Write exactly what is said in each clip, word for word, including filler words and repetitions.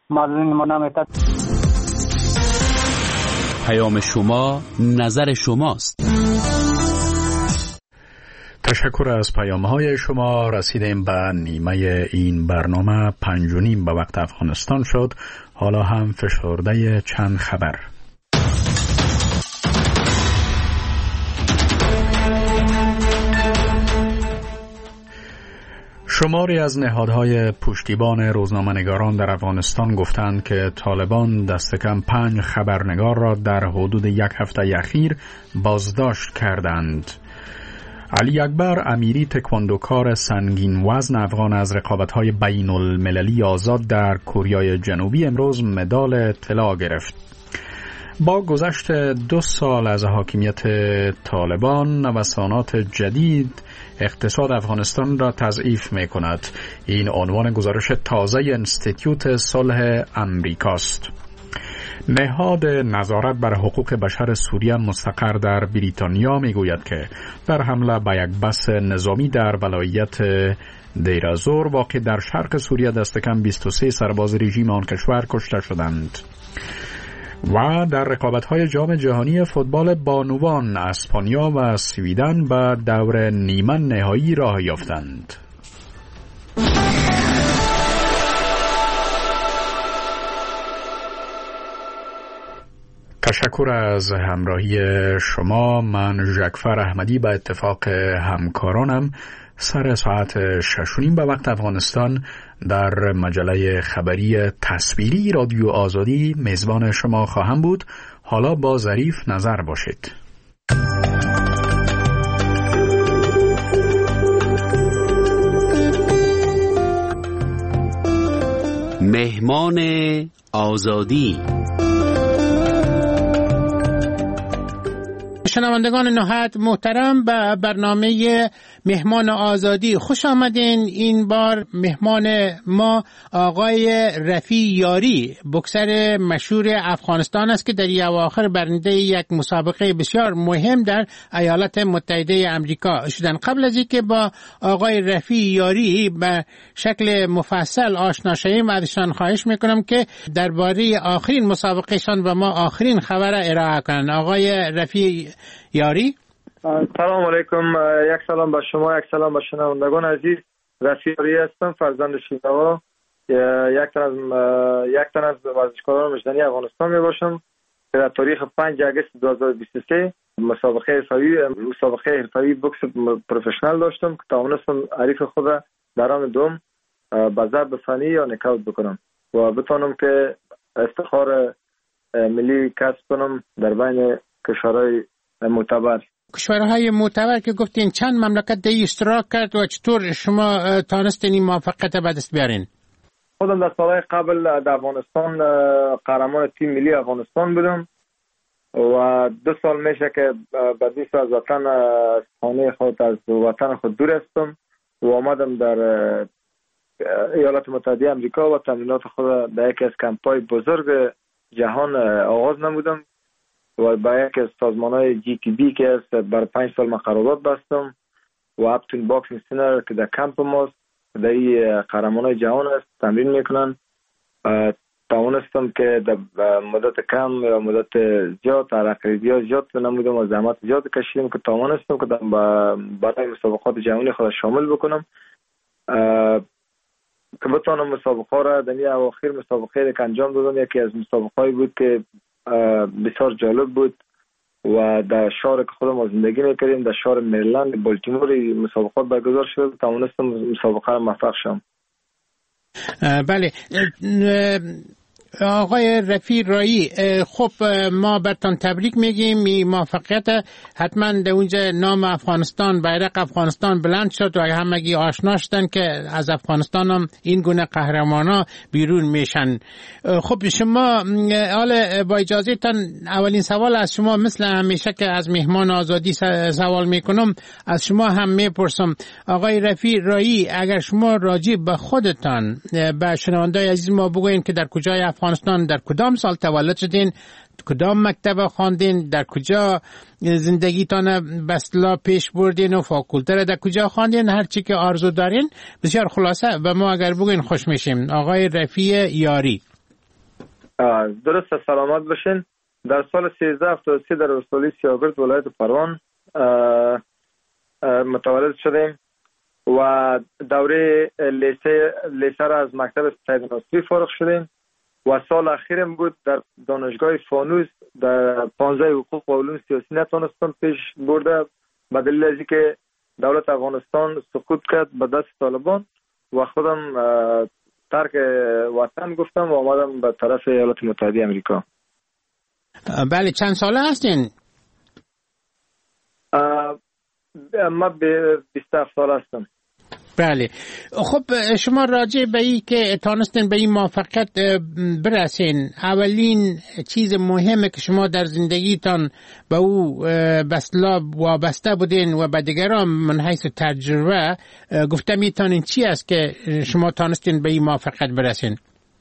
معلولین ما نمیتد. پیام شما نظر شماست. تشکر از پیام‌های شما. رسیدیم به نیمه این برنامه. پنج و نیم به وقت افغانستان شد. حالا هم فشرده چند خبر. شماری از نهادهای پشتیبان روزنامه‌نگاران در افغانستان گفتند که طالبان دست کم پنج خبرنگار را در حدود یک هفته اخیر بازداشت کردند. علی اکبر امیری تکواندوکار سنگین وزن افغان از رقابت‌های بین المللی آزاد در کره جنوبی امروز مدال طلا گرفت. با گذشت دو سال از حاکمیت طالبان، نوسانات جدید اقتصاد افغانستان را تضعیف می کند. این عنوان گزارش تازه انستیتیوت صلح امریکاست. نهاد نظارت بر حقوق بشر سوریه مستقر در بریتانیا می گوید که در حمله به یک بس نظامی در ولایت دیر الزور واقع در شرق سوریه دست کم بیست و سه سرباز رژیم آن کشور کشته شدند. و در رقابت‌های جام جهانی فوتبال بانوان اسپانیا و سویدن به دور نیمه نهایی راه یافتند. تشکر از همراهی شما. من ژکفر احمدی به اتفاق همکارانم سر ساعت شش و نیم به وقت افغانستان در مجله خبری تصویری رادیو آزادی میزبان شما خواهم بود. حالا با ظریف نظر باشید. مهمان آزادی. شنوندگان نهایت محترم به برنامه مهمان آزادی خوش آمدین. این بار مهمان ما آقای رفیع یاری، بوکسر مشهور افغانستان است که در اواخر برنده یک مسابقه بسیار مهم در ایالات متحده آمریکا شدند. قبل از اینکه با آقای رفیع یاری به شکل مفصل آشنا شویم، ازشان خواهش میکنم که درباره آخرین مسابقهشان و ما آخرین خبر ارائه کنند. آقای رفیع یاری. سلام علیکم. یک سلام به شما، یک سلام به شنوندگان عزیز. رفیع یاری هستم، فرزند شیراوا. یک تن از یک تن از ورزشکاران مجدنی افغانستان می باشم که در تاریخ پنج آگوست دو هزار و بیست و سه مسابقه حرفه‌ای مسابقه حرفه‌ای بوکس پروفشنال داشتم که توانستم حریف خود در راند دوم به ضرب فنی یا نکاوت بکنم و بتونم که افتخار ملی کسب کنم در بین کشورهای معتبر. کشورهای معتبر که گفتین چند مملکت در اشتراک کرد و چطور شما تانستین این موفقیت به دست بیارین؟ خودم در سالهای قبل در افغانستان قهرمان تیم ملی افغانستان بودم و دو سال میشه که بعدیس از وطن خانه خود از وطن خود دور هستم و آمدم در ایالات متحده آمریکا و تمرینات خود در یکی از کمپ‌های بزرگ جهان آغاز نمودم و با یک از سازمان‌های جی تی بی که است بر پنج سال من قرارداد بستم و اپتون باکسینگ سینر که در کمپ ماست در این قهرمان‌های جهان است تمرین میکنن. توانستم که در مدت کم یا مدت زیاد ترقیدی زیاد نمودم و زحمت زیاد کشیدم که توانستم که برای مسابقات جهانی خود شامل بکنم که بتونم مسابقه را در این اواخر مسابقه که انجام دادم. یکی از مسابقه‌ای بود که بسیار جالب بود و در شهر که خودم از زندگی میکردیم در شهر مریلند بالتیمور مسابقات برگزار شد. توانستم مسابقه را موفق شدم. بله آقای رفیع یاری، خب ما برتان تبریک میگیم. این موفقیت حتما در اونجا نام افغانستان، بیرق افغانستان بلند شد و همگی آشنا شدن که از افغانستان هم این گونه قهرمانا بیرون میشن. خب شما حالا با اجازه تان اولین سوال از شما مثل همیشه که از مهمان آزادی سوال میکنم از شما هم میپرسم. آقای رفیع یاری، اگر شما راجع به خودتان به شنوندای عزیز ما بگوین که در کجای افغانستان، در کدام سال تولد شدین، کدام مکتب خواندین، در کجا زندگیتان به اصطلاح پیش بردین و فاکولته را در کجا خواندین، هر چی که آرزو دارین بسیار خلاصه به ما اگر بگین خوش میشیم. آقای رفیع یاری. درست سلامت باشین. در سال سیزده هفتاد و سه در ولسوالی سیاگرد ولایت پروان متولد شدیم و دوره لیسه لیسه را از مکتب سید ناصری فارغ شدیم و سال اخیرم بود در دانشگاه فانوس در پانزده حقوق و علوم سیاسی نتونستم پیش برده به دلیل از اینکه دولت افغانستان سقوط کرد به دست طالبان و خودم ترک وطن گفتم و آمدم به طرف ایالات متحده امریکا. بله، چند ساله هستین؟ ما به بیست و هفت سال هستم. بله. خب شما راجع به این که تانستین به این موفقیت برسین، اولین چیز مهمه که شما در زندگیتان به او بسلا وابسته بودین و به دیگران من حیث تجربه گفته میتونین چی است که شما تانستین به این موفقیت برسین؟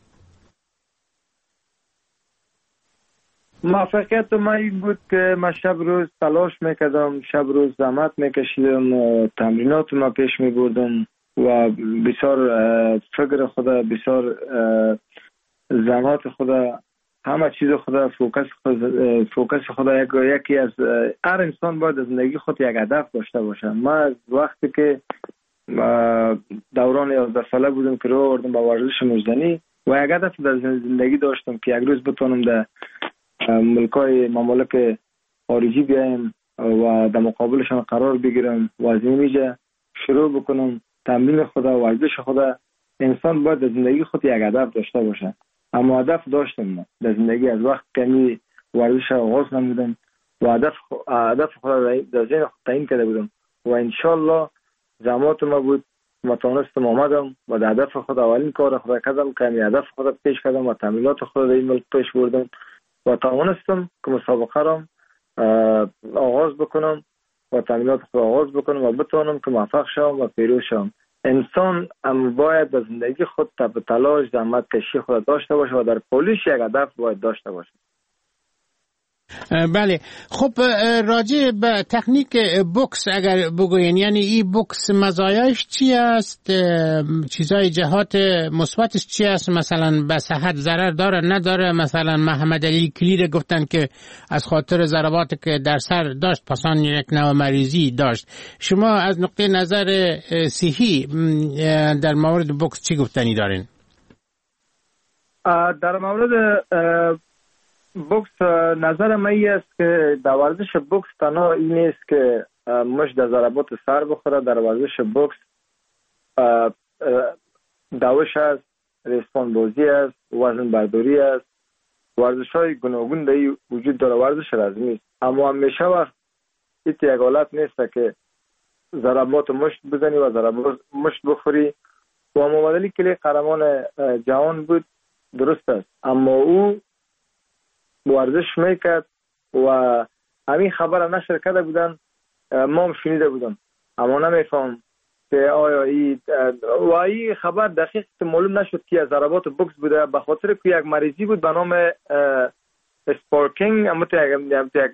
موفقیت ما این بود که ما شب روز تلاش میکردم، شب روز زحمت میکشیدم، تمرینات ما پیش میبردم و بسیار فکر خدا، بسیار زحمت خدا، همه چیز خدا، فوکس خدا، فوکس خدا یک یکی از هر انسان باید از زندگی خود یک هدف داشته باشه. ما از وقتی که دوران یازده ساله بودم که رو آوردم به ورزش مجدنی و یک هدف در زندگی داشتم که یک روز بتونم در ملکای ممالک خارجی بیایم و در مقابلشان قرار بگیرم و از اینجا شروع بکنم تمرین خدا و ورزش خدا. انسان باید در زندگی خود یک هدف داشته باشه. اما هدف داشتم من در زندگی از وقت کمی ورزش آغاز نمودم و هدف هدف خدا در ذهن خود تعیین کرده بودم و انشالله زحمات ما بود ما تونستم آمدم و در هدف خود اولین کار خدا کردم که می هدف خود پیش کردم و تمرینات خود در این ملک پیش بردم و توانستم که مسابقه را آغاز بکنم و تمرینات خود آغاز بکنم و بتوانم که موفق شوم و پیروز شوم. انسان هم باید در زندگی خود تب تلاش زحمت کشی خود داشته باشه و در پولیش یک هدف باید داشته باشه. بله. خب راجع به تکنیک بوکس اگر بگوین، یعنی این بوکس مزایاش چی است؟ چیزای جهات مثبتش چی است؟ مثلا به صحت ضرر داره نداره؟ مثلا محمد علی کلیر گفتن که از خاطر ضرباتی که در سر داشت پسان یک نوع مریضی داشت. شما از نقطه نظر صحی در مورد بوکس چی گفتنی دارین؟ در مورد بوکس نظر من است که در ورزش بوکس تنها این نیست که مش در ضربات سر بخوره. در ورزش بوکس دوش است، ریسمان بازی است، وزن برداری است، ورزش های گوناگون در وجود داره. ورزش رزمی است اما همیشه وقت این یک حالت نیست که ضربات مشت بزنی و ضربات مشت بخوری. و محمد علی کلی قهرمان جهان بود، درست است، اما او ورزش میکرد و همین خبر نشر کرده بودن، ما هم شنیده بودم اما نمیفهم که آیا ای و این خبر دقیق معلوم نشد که از ضربات بوکس بوده، به خاطر که یک مریضی بود به نام اسپارکینگ، اما یک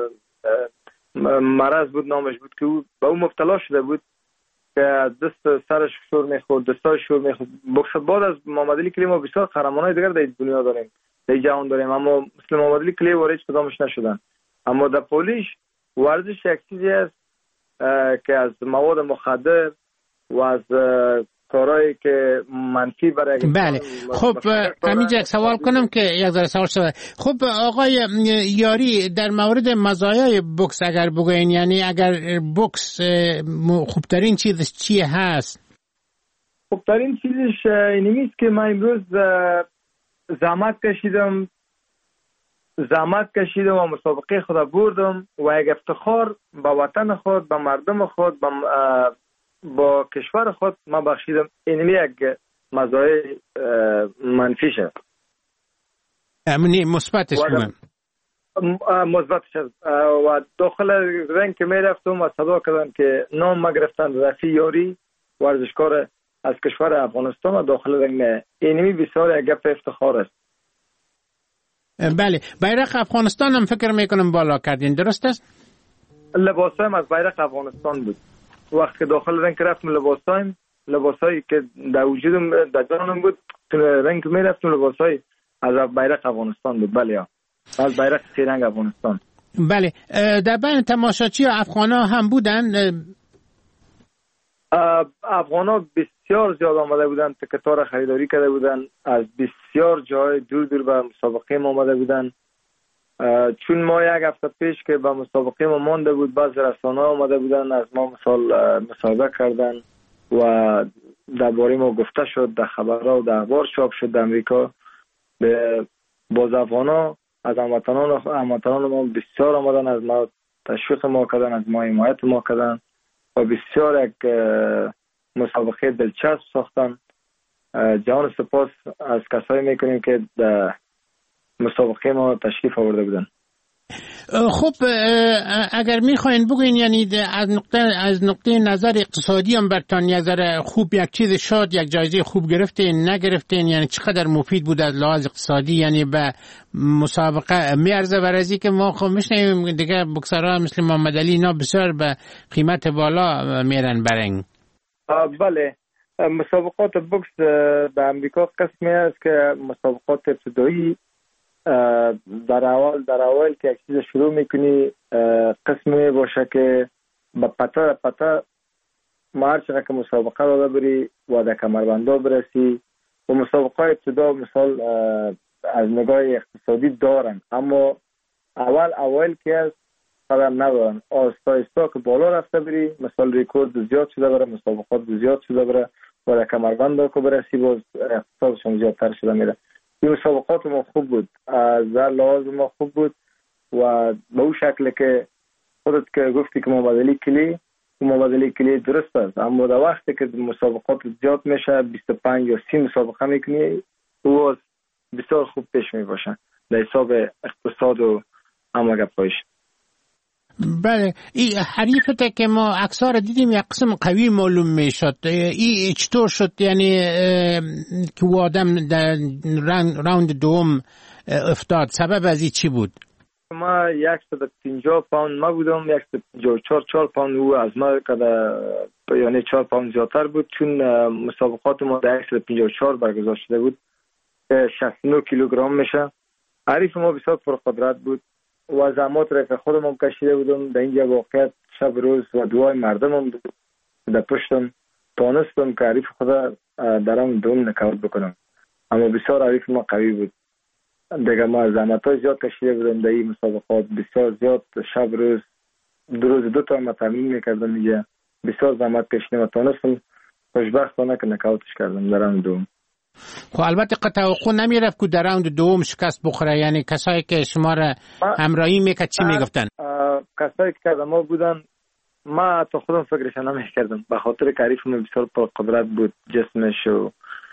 مرض بود نامش بود که او به او مبتلا شده بود که دست سرش شور میخورد، دستاش شور میخورد. بوکس بعد از محمد علی کلی ما بسیار قهرمانای دیگر در دنیا داریم، در جهان داریم، اما مثل محمد علی کلی وارد کدامش نشدن. اما در پولیش ورزش یک چیزی است که از مواد مخدر و از کارهایی که منفی برای بله. خب همینجا سوال کنم که یک ذره سوال شده. خب آقای یاری، در مورد مزایای بوکس اگر بگوین، یعنی اگر بوکس خوبترین چیزش چیه هست؟ خوبترین چیزش اینی است که من امروز زحمت کشیدم زحمت کشیدم و مسابقه خود بردم و یک افتخار به وطن خود، به مردم خود، با, با کشور خود ما بخشیدم. این یک مزایای منفیش است. امنی مثبتش من مثبتش است. و داخل رنگ که می رفتم و صدا کردن که نام ما گرفتن رفیع یاری، ورزشکار از کشور افغانستان و داخل رنگ. اینمی بسیار یک گپ افتخار است. بله. بیرق افغانستان هم فکر میکنم بالا کردین، درست است؟ لباسایم از بیرق افغانستان بود. وقتی که داخل رنگ رفتم لباسایم لباسایی که در وجودم در جانم بود، رنگ می رفتم لباسای از بیرق افغانستان بود. بله، از بیرق سه رنگ افغانستان. بله، در بین تماشاچی افغانا هم بودن؟ افغانا بسیار زیاد آمده بودن، تکتار خریداری کرده بودن، از بسیار جای دور دور به مسابقه ما آمده بودن. چون ما یک هفته پیش که به مسابقه ما مانده بود، بعض رسانه آمده بودن از ما مثال مصاحبه کردن و درباره ما گفته شد، در خبرها و در اخبار چاپ شد در امریکا. به باز افغانا از هموطنان هموطنان ما بسیار آمدن، از ما تشویق ما کردن، از ما حمایت ما کردن و بسیار یک مسابقه دلچسب ساختن. جان سپاس از کسایی میکنیم که در مسابقه ما تشریف آورده بودن. خب اگر میخواین بگوین، یعنی از نقطه از نقطه نظر اقتصادی هم برتان یک ذره خوب یک چیز شد، یک جایزه خوب گرفتین نگرفتین، یعنی چقدر مفید بود از لحاظ اقتصادی، یعنی به مسابقه میارزه؟ برای که ما خب میشنیم دیگه بکسرها مثل محمد علی اینا بسیار به قیمت بالا میرن برنگ. بله، مسابقات بوکس در امریکا قسمی است که مسابقات ابتدایی در اول در اول که یک چیز شروع میکنی قسمی باشه که با پتا پتا هر چقدر که مسابقه را بری و در کمربندا برسی و مسابقه ابتدا مثال از نگاه اقتصادی دارن، اما اول اول که از قدم ندارن، آستا آستا که بالا رفته بری مثال ریکورد زیاد شده بره، مسابقات زیاد شده بره و در کمربندا که برسی باز اقتصادشون زیادتر شده میره. این مسابقات ما خوب بود، از لحاظ ما خوب بود و به اون شکل که خودت که گفتی که محمد علی کلی محمد علی کلی درست است، اما در وقتی که مسابقات زیاد میشه بیست و پنج یا سی مسابقه میکنی او بسیار خوب پیش می باشه در حساب اقتصاد و همه گپایش. بله، این حریفته که ما اکثر دیدیم یک قسم قوی معلوم می شد، این چطور شد؟ یعنی که او آدم در راوند دوم افتاد، سبب از این چی بود؟ ما صد و پنجاه پوند ما بودم، صد و پنجاه و چهار چهار پوند او از ما کده، یعنی چهار پوند زیادتر بود، چون مسابقات ما در صد و پنجاه و چهار برگزار شده بود، شصت و نه کیلوگرم میشه. حریف ما بسیار پرقدرت بود و زحمات را که خودم هم کشیده بودم در اینجا واقعیت شب روز و دعای مردم هم در پشتم تانستم که حریف خدا درم دوم نکاوت بکنم، اما بسیار حریف ما قوی بود دیگه. ما زحمت های زیاد کشیده بودم در این مسابقات، بسیار زیاد شب روز دو روز دو تا ما تمرین میکردم اینجا، بسیار زحمت کشیدم و تانستم خوشبختانه که نکاوتش کردم درم دوم. خب البته توقع نمیرفت که در راوند دوم شکست بخوره، یعنی کسایی که شما را همراهی میکرد چی میگفتن؟ کسایی که ما بودن ما تا خودم فکرش نمیکردم، به خاطر که حریف من بسیار پر قدرت بود، جسمش و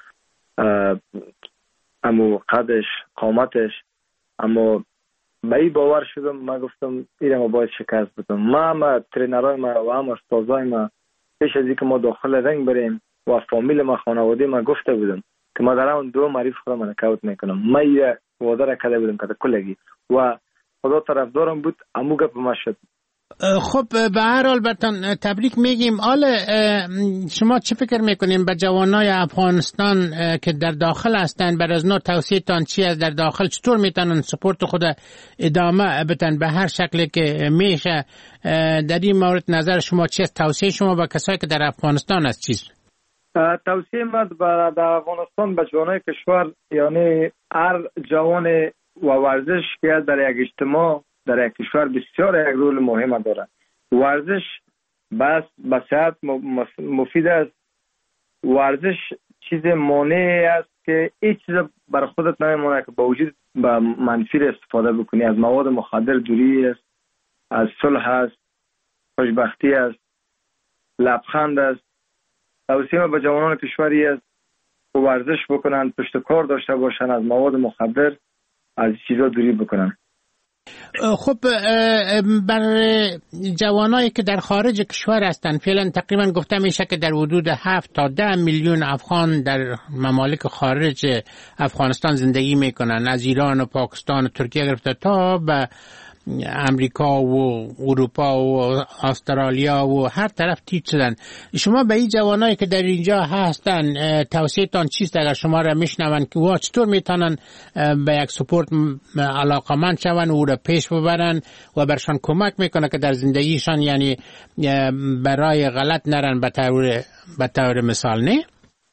امو قدش قامتش، اما به این باور شدم ما گفتم ایره ما باید شکست بدم. ما ما ترینرهای ما و هم استازای ما پیش از اینکه ما داخل رنگ بریم و فامیل ما خانواده ما گفته بودم که ما در اون دو معریف خودم من نکاوت میکنم. ما یه وعده را کرده بودم که کلگی و خدا طرفدارم بود، امو گپ ما شد. خب به هر حال برتان تبریک میگیم. حالا شما چه فکر میکنیم به جوانای افغانستان که در داخل هستن، بر از نوع توصیه تان چی از در داخل چطور میتونن سپورت خود ادامه بدن به هر شکلی که میشه؟ در این مورد نظر شما چی است؟ توصیه شما به کسایی که در افغانستان است چیست؟ توصیه من در افغانستان به جوانای کشور، یعنی هر جوان و ورزش که در یک اجتماع در یک کشور بسیار یک رول مهم داره. ورزش بس به صحت مفید است. ورزش چیز مانعی است که هیچ چیز بر خودت نمیمونه که با وجود با منفی استفاده بکنی. از مواد مخدر دوری است، از صلح است، خوشبختی است، لبخند است. توصیه به جوانان کشوری است که ورزش بکنن، پشت کار داشته باشن، از مواد مخدر از چیزا دوری بکنن. خب برای جوانایی که در خارج کشور هستند فعلا تقریبا گفته میشه که در حدود هفت تا ده میلیون افغان در ممالک خارج افغانستان زندگی میکنن، از ایران و پاکستان و ترکیه گرفته تا به امریکا و اروپا و استرالیا و هر طرف تیج شدن. شما به این جوانایی که در اینجا هستن توصیه تان چیست اگر شما را میشنون که وا چطور میتونن به یک سپورت علاقمند شون و او را پیش ببرن و برشان کمک میکنه که در زندگیشان یعنی برای غلط نرن به طور به طور مثال؟ نه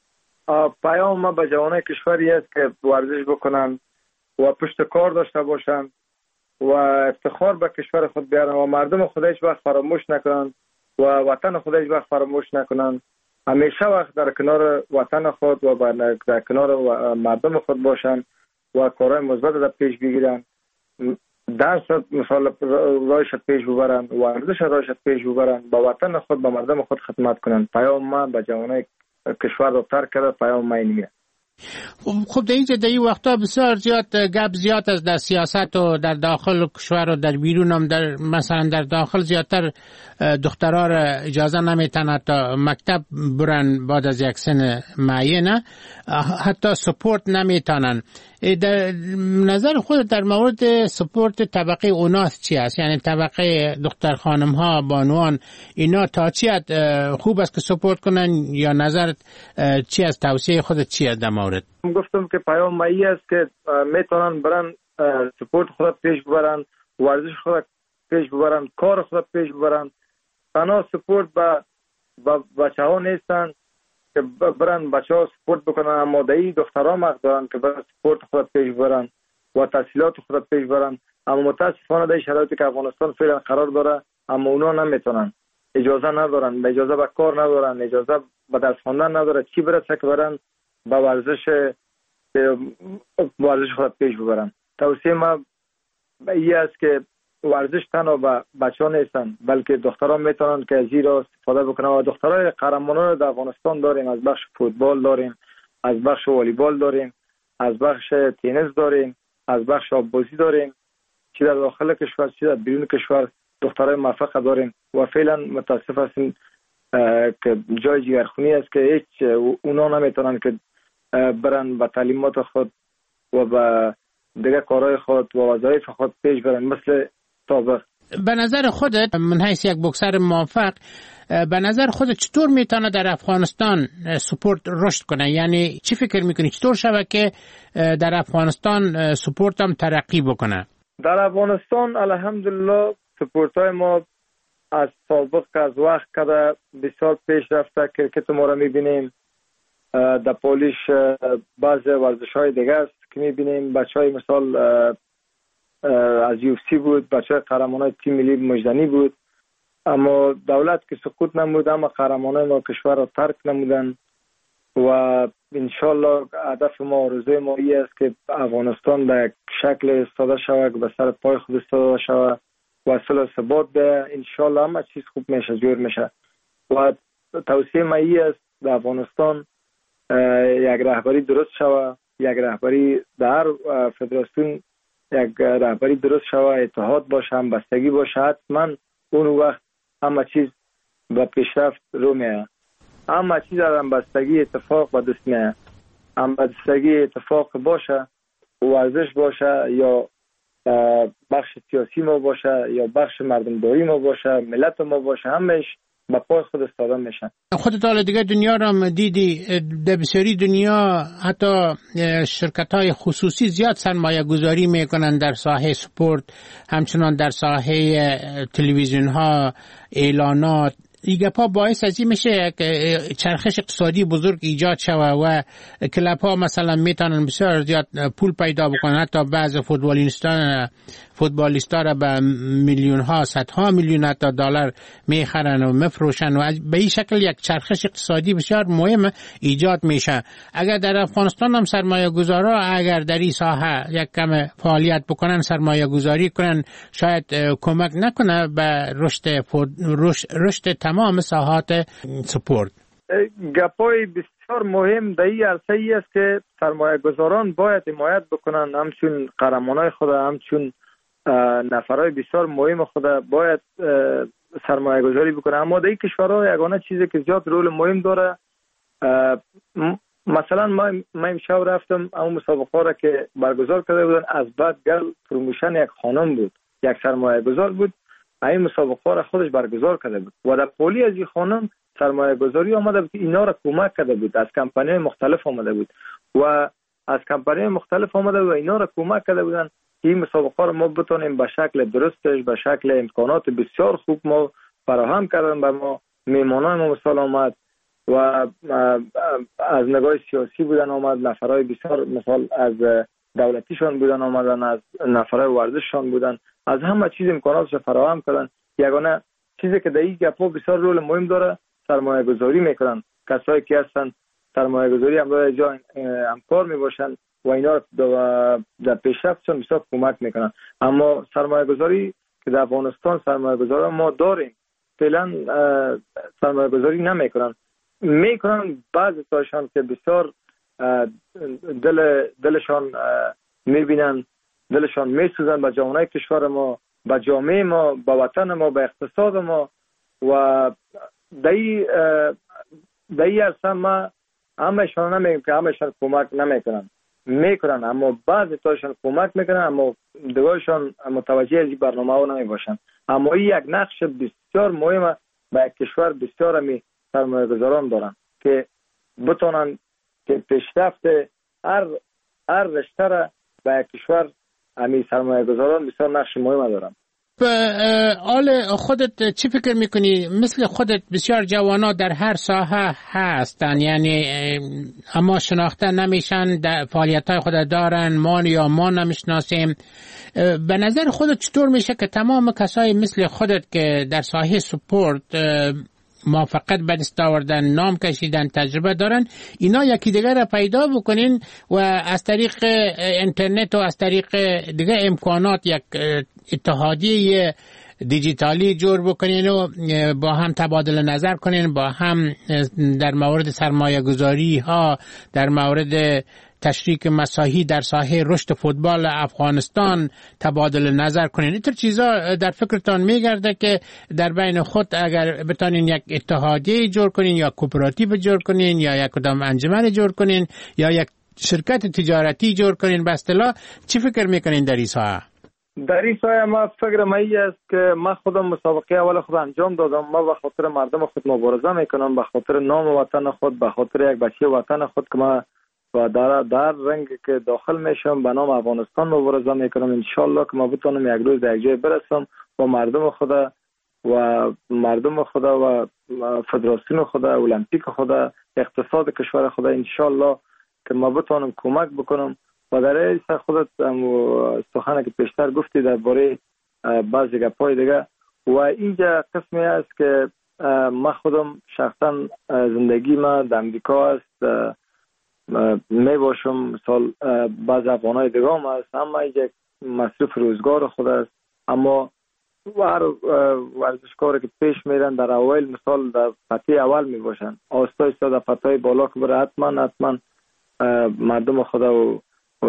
پیام ما به جوانای کشوری است که ورزش بکنن و پشت کار داشته باشن و افتخار به کشور خود بیارن و مردم خود هیچ وقت فراموش نکنن و وطن خود هیچ وقت فراموش نکنن. همیشه وقت در کنار وطن خود و در کنار مردم خود باشن و کارهای مثبت را پیش بگیرن. درس مثلا رایش پیش ببرن، ورزش رایش پیش ببرن، با وطن خود با مردم خود خدمت کنن. پیام ما به جوانای کشور رو ترک کرده. پیام ما اینه. خب در اینجا در این وقتا بسیار زیاد گپ زیاد است در سیاست و در داخل کشور و در بیرون هم. در مثلا در داخل زیادتر دخترها را اجازه نمیتن تا مکتب برن بعد از یک سن معینه، حتی سپورت نمیتونن. در نظر خود در مورد سپورت طبقه اوناس چی است؟ یعنی طبقه دختر خانم ها بانوان اینا تا چی خوب است که سپورت کنن یا نظر چی است؟ توصیه خود چی است در مورد؟ گفتم که پیام مایی است که میتونن برن سپورت خود پیش ببرن، ورزش خود پیش ببرن، کار خود پیش ببرن. تنها سپورت با با بچه ها نیستن که برن بچه ها سپورت بکنن، اما دایی دخترها مقد دارن که برن سپورت خود پیش برن و تحصیلات خود پیش برن. اما متاسفانه در شرایطی که افغانستان فعلا قرار داره اما اونا نمیتونن، اجازه ندارن، اجازه به کار ندارن، اجازه به درس خواندن نداره، چی برسه که برن به ورزش ورزش خود پیش ببرن. توصیه ما این است که ورزش تنها به بچه ها نیستن بلکه دخترها میتونن که از این را استفاده بکنن و دخترای قهرمانان در افغانستان داریم. از بخش فوتبال داریم، از بخش والیبال داریم، از بخش تنیس داریم، از بخش آببازی داریم، چی در داخل کشور چی در بیرون کشور دخترای موفق داریم و فعلا متاسف هستیم که جای جگرخونی است که هیچ اونا نمیتونن که برن به تعلیمات خود و به دیگه کارهای خود و وظایف خود پیش برن مثل سابق. به نظر خودت من حیث یک بوکسر موفق به نظر خودت چطور میتونه در افغانستان سپورت رشد کنه؟ یعنی چی فکر میکنی چطور شود که در افغانستان سپورت هم ترقی بکنه؟ در افغانستان الحمدلله سپورت های ما از سابق از وقت کده بسیار پیش رفته. کرکت ما را میبینیم، در پولیش بعض ورزش های دیگه است که میبینیم. بچه های مثال از یو اف سی بود، بچه های قهرمان های تیم ملی مجدنی بود، اما دولت که سکوت نمود اما قهرمان های ما کشور را ترک نمودن و انشالله هدف ما آرزوی ما ای است که افغانستان به شکل استاده شود که به سر پای خود استاده شود و صلح و ثبات ده. انشالله همه چیز خوب میشه، جور میشه و توصیه ما ای است در افغانستان یک رهبری درست شود، یک رهبری در فدراسیون یک رهبری درست شود، اتحاد باشه، همبستگی باشه. حتما اون وقت همه چیز به پیشرفت رو میه. همه چیز در همبستگی اتفاق به دست میه. همبستگی اتفاق باشه، ورزش باشه یا بخش سیاسی ما باشه یا بخش مردمداری ما باشه، ملت ما باشه، همش با پای خود استفاده میشن. خودت حالا دیگه دنیا رو دیدی، در بسیاری دنیا حتی شرکت های خصوصی زیاد سرمایه گذاری میکنن در ساحه سپورت، همچنان در ساحه تلویزیون ها، اعلانات. این پا باعث از این میشه که چرخش اقتصادی بزرگ ایجاد شود و کلاب ها مثلا میتونن بسیار زیاد پول پیدا بکنن، حتی بعض فوتبالیستان فوتبالیستا را به میلیون ها صدها میلیون حتی دلار میخرن و میفروشن و به این شکل یک چرخش اقتصادی بسیار مهم ایجاد میشه. اگر در افغانستان هم سرمایه گذارا اگر در این ساحه یک کم فعالیت بکنن، سرمایه گذاری کنن، شاید کمک نکنه به رشد رشد تمام ساحات سپورت. گپای بسیار مهم در این عرصه ای است که سرمایه گذاران باید حمایت بکنن، همچون قهرمانای خود، همچون نفرای بسیار مهم خود باید سرمایه گذاری بکنن. اما در این کشورها یگانه چیزی که زیاد رول مهم داره، مثلا ما ما امشب رفتم اون مسابقه را که برگزار کرده بودن، از بعد گل پروموشن یک خانم بود یک سرمایه گذار بود، این مسابقه را خودش برگزار کرده بود و در پولی از این خانم سرمایه گذاری آمده بود، اینا را کمک کرده بود، از کمپانی مختلف آمده بود و از کمپانی مختلف آمده و اینا را کمک کرده بودن که این مسابقه را ما بتونیم به شکل درستش، به شکل امکانات بسیار خوب ما فراهم کردن به ما. میمانان ما مثال آمد و از نگاه سیاسی بودن آمد، نفرای بسیار مثال از دولتیشان بودن آمدن، از نفرای ورزششان بودن، از همه چیز امکاناتش فراهم کردن. یگانه چیزی که در این گپا بسیار رول مهم داره سرمایه گذاری میکنن، کسایی که هستن سرمایه گذاری هم برای جا همکار میباشن و اینا در پیشرفتشون بسیار کمک میکنن. اما سرمایه گذاری که در افغانستان سرمایه گذاری ما داریم فعلا سرمایه گذاری نمیکنن، میکنن بعضی تاشان که بسیار دل دلشان میبینن، دلشان میسوزن به جامعه کشور ما، به جامعه ما، به وطن ما، به اقتصاد ما و دایی دایی اصلا ما همهشان نمیگیم که همهشان کمک نمیکنن، میکنن اما بعضی تاشان کمک میکنن اما دیگرشان متوجه از این برنامه ها نمیباشن. اما این یک نقش بسیار مهمه به یک کشور بسیار همی سرمایه گذاران دارن که بتونن که پیشرفت هر هر رشته را به یک کشور همی سرمایه گذاران بسیار نقش مهمه دارن. آل خودت چی فکر میکنی؟ مثل خودت بسیار جوانا در هر ساحه هستن، یعنی اما شناخته نمیشن، فعالیت های خود دارن، ما یا ما نمیشناسیم. به نظر خودت چطور میشه که تمام کسای مثل خودت که در ساحه سپورت موفقیت به دست آوردن، نام کشیدن، تجربه دارن، اینا یکی دیگر را پیدا بکنین و از طریق اینترنت و از طریق دیگه امکانات یک اتحادیه دیجیتالی جور بکنین و با هم تبادل نظر کنین، با هم در مورد سرمایه گذاری ها، در مورد تشریک مساحی در ساحه رشد فوتبال افغانستان تبادل نظر کنین. اینطور چیزا در فکرتان میگرده که در بین خود اگر بتانین یک اتحادیه جور کنین یا کوپراتیو جور کنین یا یک کدام انجمن جور کنین یا یک شرکت تجارتی جور کنین، به اصطلاح چی فکر میکنین در این ساحه؟ در این سایه ما فکر ما ای است که ما خودم مسابقه اول خود انجام دادم. ما به خاطر مردم خود مبارزه میکنم، به خاطر نام وطن خود، به خاطر یک بچه وطن خود که ما و در در رنگ که داخل میشم به نام افغانستان مبارزه میکنم. انشالله که ما بتونم یک روز در یک جای برسم و مردم خود و مردم خود و فدراسیون خود، المپیک خود، اقتصاد کشور خود انشالله که ما بتونم کمک بکنم. و در این خودت سخنه که پیشتر گفتی درباره بعضی گپای دیگه و اینجا قسمی است که ما خودم شخصا زندگی ما در امریکا است، می باشم مثال بعض افغانای دیگه هم است، اما یک مصرف روزگار خود است. اما هر ورزشکاری که پیش میرن در اول مثال در پتی اول می باشن، آستا ایستا در پتای بالا که بره حتما حتما مردم خود و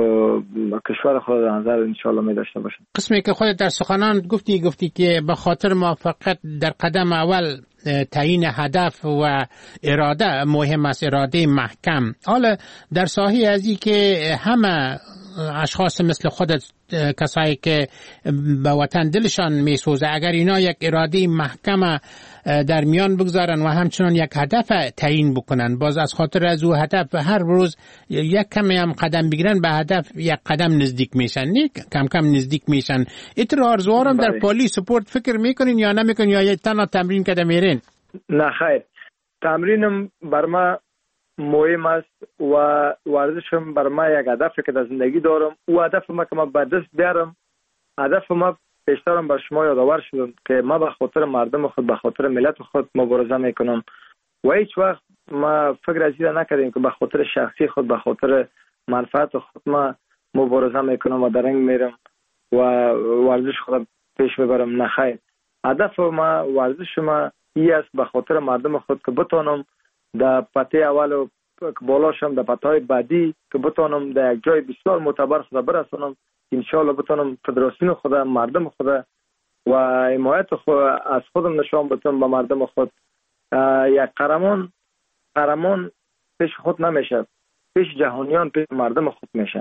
کشور خود در نظر انشالله می داشته باشن. قسمی که خودت در سخنان گفتی گفتی که به خاطر موفقیت در قدم اول تعیین هدف و اراده مهم است، اراده محکم. حالا در ساحه ازی که همه اشخاص مثل خودت، کسایی که به وطن دلشان میسوزه، اگر اینا یک اراده محکم در میان بگذارن و همچنان یک هدف تعیین بکنن، باز از خاطر از او هدف هر روز یک کمی هم قدم بگیرن به هدف یک قدم نزدیک میشن، نه کم کم نزدیک میشن. ایتر آرزوارم در پالی سپورت فکر میکنین یا نمیکنین یا تنها تمرین کده میرین؟ نه خیر، تمرینم بر ما مهم است و ورزشم بر ما یک هدفی که در زندگی دارم. او هدف ما که ما به دست بیارم، هدف ما پیشترم بر شما یادآور شدم که ما به خاطر مردم خود، به خاطر ملت خود مبارزه میکنم و هیچ وقت ما فکر از این نکردیم که به خاطر شخصی خود، به خاطر منفعت خود ما مبارزه میکنم و درنگ میرم و ورزش خود پیش ببرم. نه خیر، هدف ما ورزش ما این است به خاطر مردم خود که بتونم در پته اول و بالاشم در پته‌های بعدی که بتونم در یک جای بسیار معتبر خود برسونم. انشالله بتونم فدراسیون خود، مردم خود و حمایت خود از خودم نشان بدم به مردم خود. یک قهرمان قهرمان پیش خود نمیشه، پیش جهانیان، پیش مردم خود میشه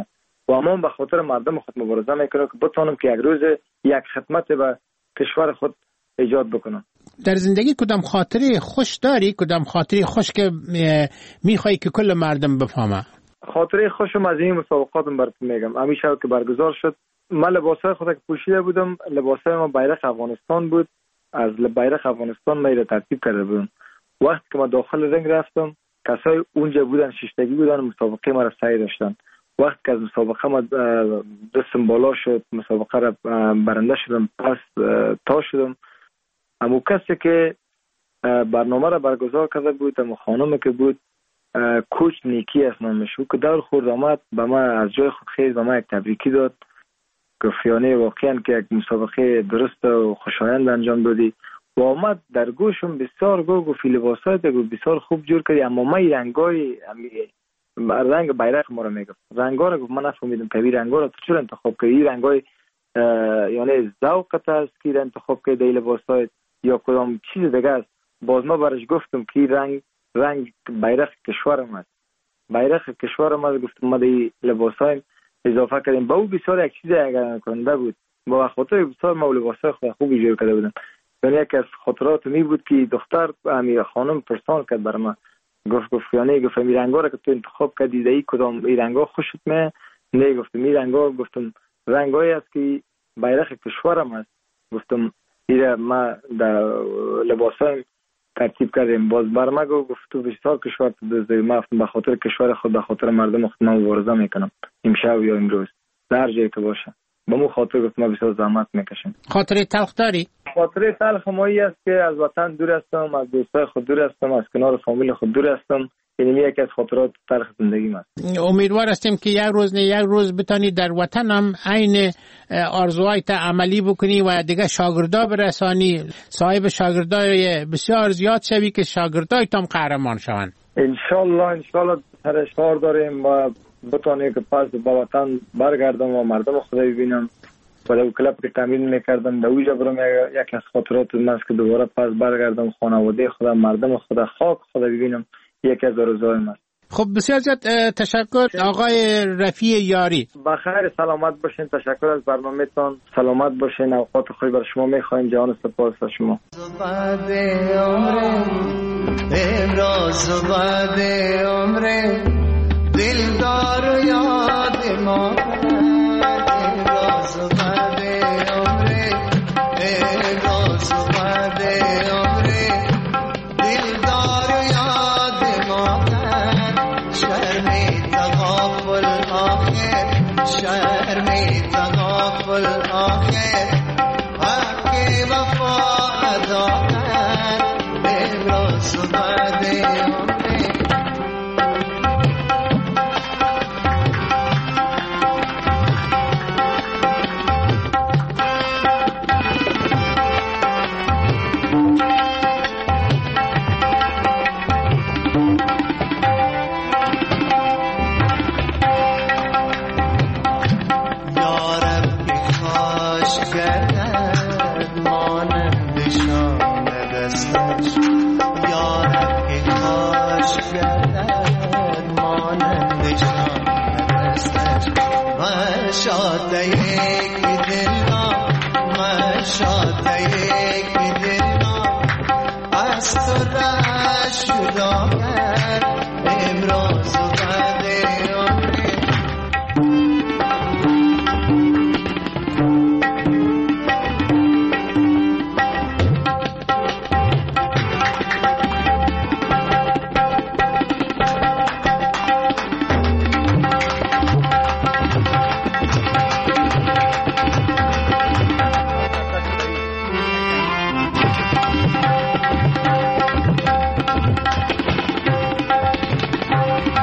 و ما به خاطر مردم خود مبارزه میکنیم که بتونیم که یک روز یک خدمت به کشور خود ایجاد بکنم. در زندگی کدام خاطره خوش داری؟ کدام خاطره خوش که میخوایی که کل مردم بفهمه؟ خاطره خوشم از این مسابقاتم براتون میگم. همیشه که برگزار شد من لباسای خود که پوشیده بودم، لباسای ما بیرق افغانستان بود. از بیرق افغانستان من را ترتیب کرده بودم. وقتی که ما داخل رنگ رفتم کسای اونجا بودن، ششتگی بودن، مسابقه ما را سعی داشتن. وقتی که از مسابقه ما دستم بالا شد، مسابقه را برنده شدم، پس تا شدم، همون کسی که برنامه را برگزار کرده بود، همون خانم که بود، کوچ نیکی اسمش بود، که دور خورد آمد به من از جای خود خیز به من یک تبریکی داد، گفت یعنی واقعا که یک مسابقه درست و خوشایند انجام دادی. و آمد در گوشم بسیار گفت گفت لباسات بسیار خوب جور کردی، اما من رنگای رنگ بیرق ما رو میگفت، رنگا رو گفت من نفهمیدم که این رنگا رو تو چرا انتخاب کردی؟ این رنگای یعنی ذوقت است که انتخاب کردی این لباسات یا کدام چیز دیگه است؟ باز ما برش گفتم که رنگ رنگ بیرق کشورم است، بیرق کشورم است. گفتم ما این لباسای اضافه کردیم. با او بسیار یک چیز اگر کننده بود، با خاطر بسیار ما لباسای خود خوبی جور کرده بودم. یعنی یک از خاطرات می بود که دختر همین خانم پرسان کرد برای من، گفت گفت یعنی گفت این رنگا رو که تو انتخاب کردی ای کدام این رنگا خوشت میاد؟ نه گفتم این رنگا، گفتم رنگایی است که بیرق کشورم است. گفتم این ما در لباسایم ترتیب کردیم. باز بر ما گفت تو بسیار کشور تو دوست داری. من به خاطر کشور خود، به خاطر مردم خود من مبارزه میکنم، امشب یا امروز در جایی که باشه. به مو خاطر گفت ما بسیار زحمت میکشیم. خاطره تلخ داری؟ خاطره تلخ مایی است که از وطن دور هستم، از دوستای خود دور هستم، از کنار فامیل خود دور هستم. این یکی از خاطرات تلخ زندگی است. امیدوار هستیم که یک روز نه یک روز بتانی در وطن هم عین آرزوهایت عملی بکنی و دیگه شاگردا برسانی، صاحب شاگردای بسیار زیاد شوی که شاگردایت هم قهرمان شوند. ان شاء الله ان شاء الله سرش کار داریم و بتونیم که پس به وطن برگردم و مردم خود ببینم. و در کلاب که تمرین میکردم در اوجا برم یک از خاطرات من است که دوباره پس برگردم خانواده خودم، مردم خودم، خاک خودم ببینم. یکی از آرزوهایم است. خب بسیار زیاد تشکر آقای رفیع یاری. بخیر سلامت باشین. تشکر از برنامه‌تان. سلامت باشین. اوقات خوبی بر شما می‌خوایم. جان سپاس از شما. بعد عمر امروز بعد عمر دلدار یاد ما امروز بعد عمر امروز بعد عمر دلدار یاد ما شرم تغافل آخر شرم تغافل آخر حق وفا ادا کن امروز بعد عمر.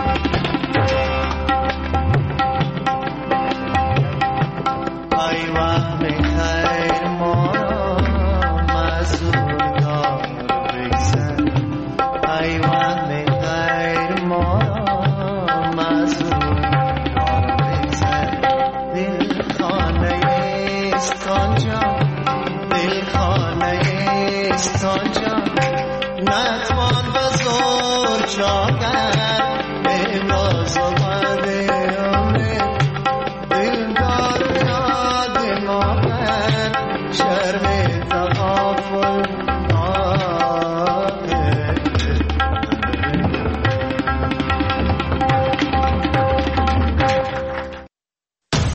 Bye bye.